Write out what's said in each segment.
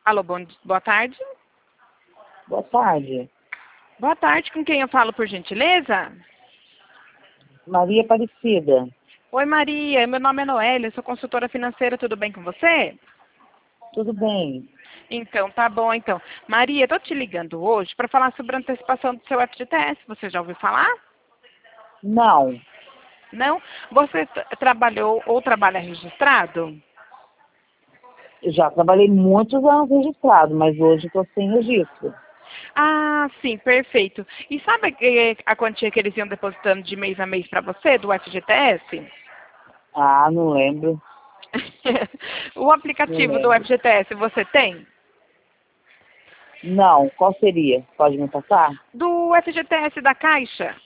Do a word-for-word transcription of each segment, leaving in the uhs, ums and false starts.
Alô, bom, boa tarde. Boa tarde. Boa tarde, com quem eu falo, por gentileza? Maria Aparecida. Oi, Maria, meu nome é Noélia, eu sou consultora financeira, tudo bem com você? Tudo bem? Então, tá bom, então. Maria, tô te ligando hoje para falar sobre a antecipação do seu F G T S, você já ouviu falar? Não. Não? Você trabalhou ou trabalha registrado? Eu já trabalhei muitos anos registrado, mas hoje estou sem registro. Ah, sim, perfeito. E sabe eh, a quantia que eles iam depositando de mês a mês para você, do F G T S? Ah, não lembro. O Não aplicativo do lembro. F G T S você tem? Não. Qual seria? Pode me passar? Do F G T S da Caixa?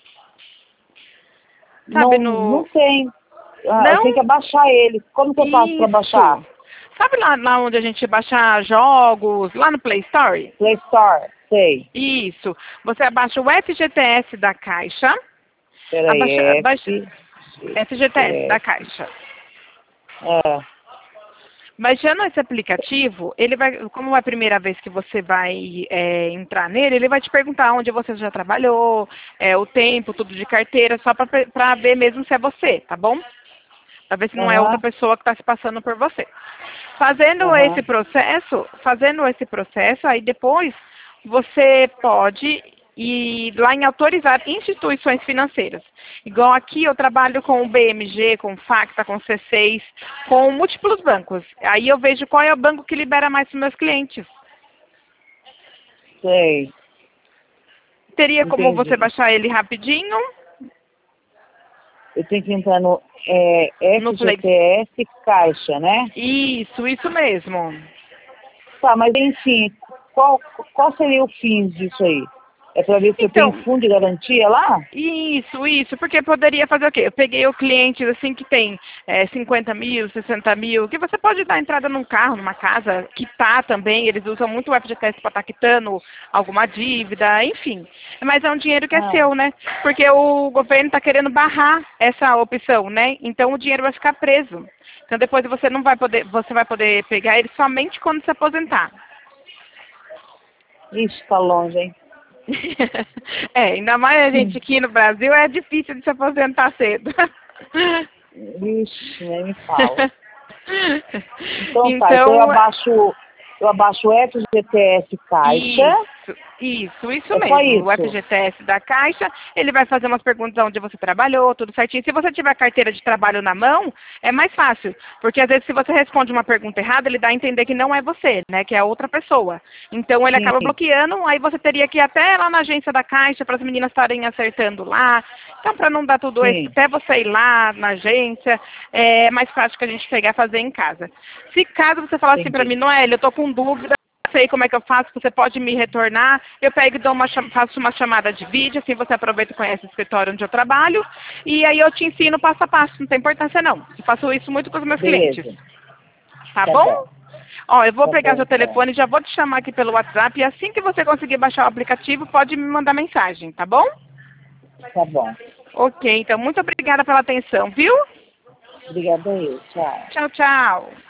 Sabe Não, não no... tem. Ah, eu tenho Não? que abaixar ele. Como que eu faço para baixar? Isso. Sabe lá, lá onde a gente baixa jogos, lá no Play Store? Play Store. Sei. Isso. Você abaixa o F G T S da Caixa. Abaixa, Peraí. abaixa, F, F G T S da F, Caixa. é. Baixando esse aplicativo, ele vai, como é a primeira vez que você vai é, entrar nele, ele vai te perguntar onde você já trabalhou, é, o tempo, tudo de carteira, só para ver mesmo se é você, tá bom? Para ver se não é outra Aham. pessoa que está se passando por você. Fazendo esse Aham. processo, fazendo esse processo, aí depois você pode ir lá em autorizar instituições financeiras. Igual aqui eu trabalho com o B M G, com o Facta, com o C seis, com múltiplos bancos. Aí eu vejo qual é o banco que libera mais para os meus clientes. Sei. Teria como você Entendi. baixar ele rapidinho Eu tenho que entrar no é, no Play. F G T S Caixa, né? Isso, isso mesmo. Tá, mas enfim, qual, qual seria o fim disso aí? É para ver se eu tenho Então, fundo de garantia lá? isso, isso, porque poderia fazer o quê? Eu peguei o cliente assim que tem é, cinquenta mil, sessenta mil, que você pode dar entrada num carro, numa casa, quitar também, eles usam muito o F G T S para estar quitando alguma dívida, enfim. Mas é um dinheiro que é Ah, seu, né? Porque o governo está querendo barrar essa opção, né? Então o dinheiro vai ficar preso. Então depois você não vai poder, você vai poder pegar ele somente quando se aposentar. ixi, tá longe, hein? É, ainda mais a gente aqui no Brasil é difícil de se aposentar cedo. Ixi, nem me fala. Então tá, então eu Então, abaixo, eu abaixo o F G T S Caixa, isso, isso, isso é só mesmo. O isso? F G T S da Caixa, ele vai fazer umas perguntas onde você trabalhou, tudo certinho. Se você tiver a carteira de trabalho na mão, é mais fácil. Porque às vezes se você responde uma pergunta errada, ele dá a entender que não é você, né? Que é outra pessoa. Então ele Sim, acaba bloqueando, aí você teria que ir até lá na agência da Caixa para as meninas estarem acertando lá. Então, para não dar tudo isso, sim, até você ir lá na agência, é mais fácil que a gente pegar e fazer em casa. Se caso você falar assim para mim, entendi. Noelle, eu tô com dúvida, sei como é que eu faço, você pode me retornar, eu pego e dou uma, cham- faço uma chamada de vídeo, assim você aproveita e conhece o escritório onde eu trabalho, e aí eu te ensino passo a passo, não tem importância não. Eu faço isso muito com os meus clientes, Beleza, tá tá bom? bom, Ó, eu vou tá pegar bom seu então. telefone, já vou te chamar aqui pelo WhatsApp, e assim que você conseguir baixar o aplicativo, pode me mandar mensagem, tá bom? Tá bom. Ok, então muito obrigada pela atenção, viu? Obrigada aí, tchau. Tchau, tchau.